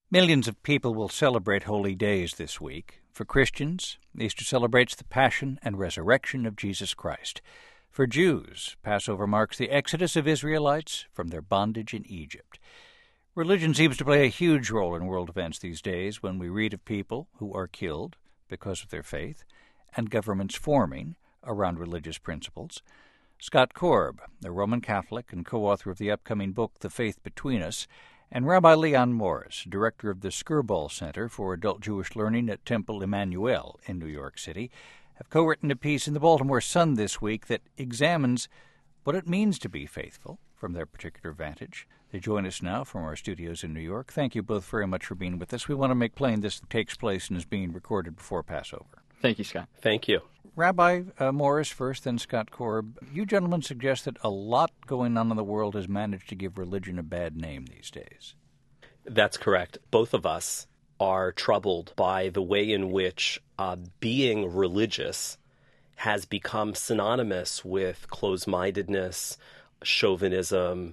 Millions of people will celebrate holy days this week. For Christians, Easter celebrates the passion and resurrection of Jesus Christ. For Jews, Passover marks the exodus of Israelites from their bondage in Egypt. Religion seems to play a huge role in world events these days when we read of people who are killed because of their faith and governments forming around religious principles. Scott Korb, a Roman Catholic and co-author of the upcoming book The Faith Between Us, and Rabbi Leon Morris, director of the Skirball Center for Adult Jewish Learning at Temple Emmanuel in New York City, have co-written a piece in the Baltimore Sun this week that examines what it means to be faithful from their particular vantage. They join us now from our studios in New York. Thank you both very much for being with us. We want to make plain this takes place and is being recorded before Passover. Thank you, Scott. Thank you. Rabbi Morris first, then Scott Korb. You gentlemen suggest that a lot going on in the world has managed to give religion a bad name these days. That's correct. Both of us are troubled by the way in which being religious has become synonymous with closed-mindedness, chauvinism,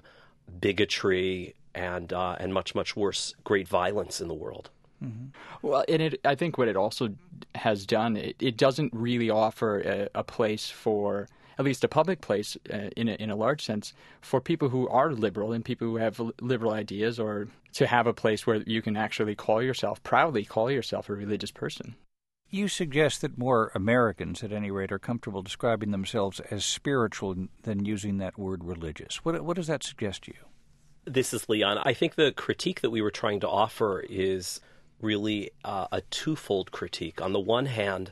bigotry, and much, much worse, great violence in the world. Mm-hmm. Well, and I think what it also has done, it doesn't really offer a place for, at least a public place in a large sense, for people who are liberal and people who have liberal ideas, or to have a place where you can actually proudly call yourself a religious person. You suggest that more Americans, at any rate, are comfortable describing themselves as spiritual than using that word religious. What does that suggest to you? This is Leon. I think the critique that we were trying to offer is really a twofold critique. On the one hand,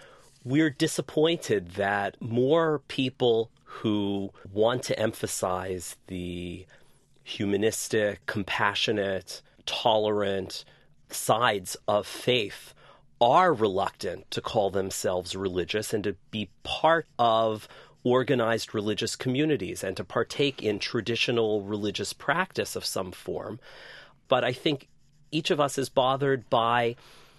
we're disappointed that more people who want to emphasize the humanistic, compassionate, tolerant sides of faith are reluctant to call themselves religious and to be part of organized religious communities and to partake in traditional religious practice of some form. But I think each of us is bothered by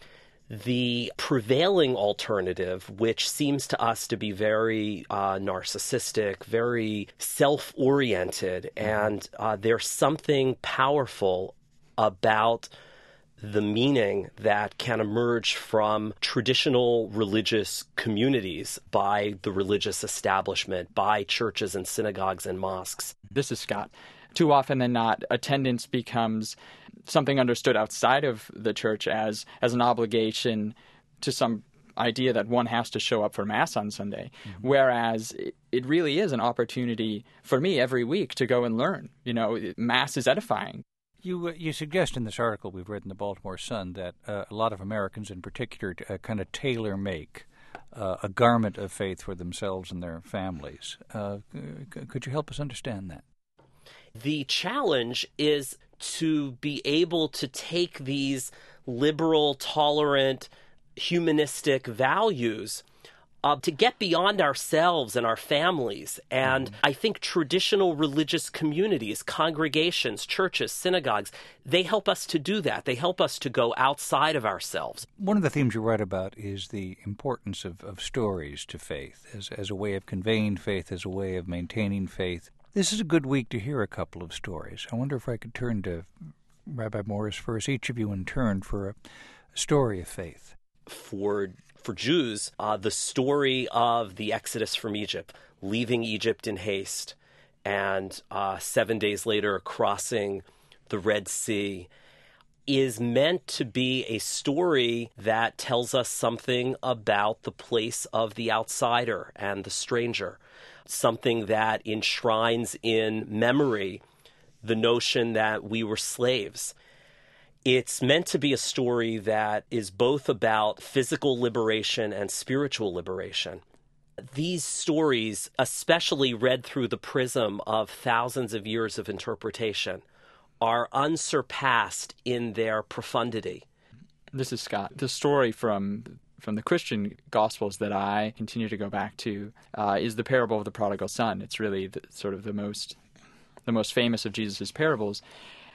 the prevailing alternative, which seems to us to be very narcissistic, very self-oriented, and there's something powerful about the meaning that can emerge from traditional religious communities by the religious establishment, by churches and synagogues and mosques. This is Scott. Too often than not, attendance becomes something understood outside of the church as an obligation to some idea that one has to show up for Mass on Sunday, whereas it really is an opportunity for me every week to go and learn. Mass is edifying. You suggest in this article we've read in the Baltimore Sun that a lot of Americans in particular kind of tailor-make a garment of faith for themselves and their families. Could you help us understand that? The challenge is to be able to take these liberal, tolerant, humanistic values to get beyond ourselves and our families. And I think traditional religious communities, congregations, churches, synagogues, they help us to do that. They help us to go outside of ourselves. One of the themes you write about is the importance of stories to faith as a way of conveying faith, as a way of maintaining faith. This is a good week to hear a couple of stories. I wonder if I could turn to Rabbi Morris first, each of you in turn, for a story of faith. For Jews, the story of the Exodus from Egypt, leaving Egypt in haste, and 7 days later crossing the Red Sea, is meant to be a story that tells us something about the place of the outsider and the stranger, something that enshrines in memory the notion that we were slaves. It's meant to be a story that is both about physical liberation and spiritual liberation. These stories, especially read through the prism of thousands of years of interpretation, are unsurpassed in their profundity. This is Scott. The story from the Christian Gospels that I continue to go back to is the parable of the prodigal son. It's really the most famous of Jesus' parables.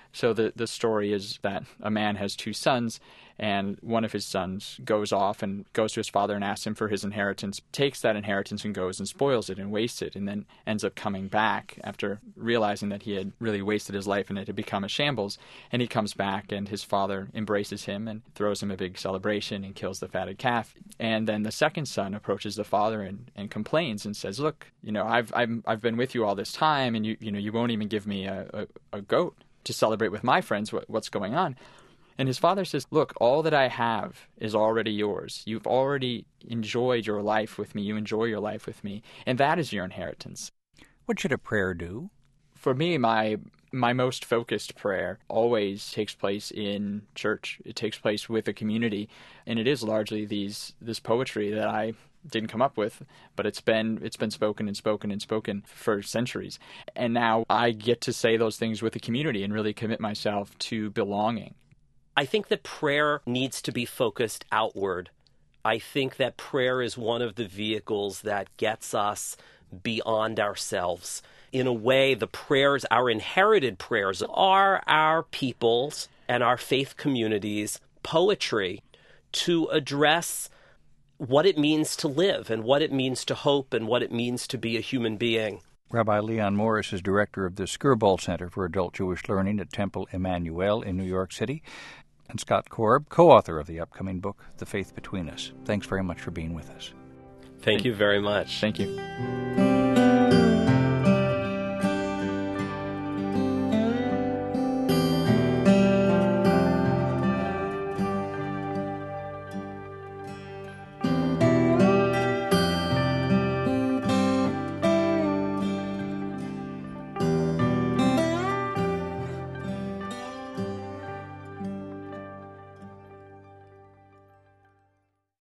So the story is that a man has two sons, and one of his sons goes off and goes to his father and asks him for his inheritance, takes that inheritance and goes and spoils it and wastes it, and then ends up coming back after realizing that he had really wasted his life and it had become a shambles. And he comes back, and his father embraces him and throws him a big celebration and kills the fatted calf. And then the second son approaches the father and complains and says, "Look, I've been with you all this time, and you won't even give me a goat to celebrate with my friends. What's going on?" And his father says, "Look, all that I have is already yours. You've already enjoyed your life with me. You enjoy your life with me. And that is your inheritance." What should a prayer do? For me, my most focused prayer always takes place in church. It takes place with a community. And it is largely this poetry that I didn't come up with, but it's been spoken and spoken and spoken for centuries. And now I get to say those things with the community and really commit myself to belonging. I think that prayer needs to be focused outward. I think that prayer is one of the vehicles that gets us beyond ourselves. In a way, the prayers, our inherited prayers, are our people's and our faith communities' poetry to address what it means to live and what it means to hope and what it means to be a human being. Rabbi Leon Morris is director of the Skirball Center for Adult Jewish Learning at Temple Emmanuel in New York City, and Scott Korb, co-author of the upcoming book, The Faith Between Us. Thanks very much for being with us. Thank you very much. Thank you.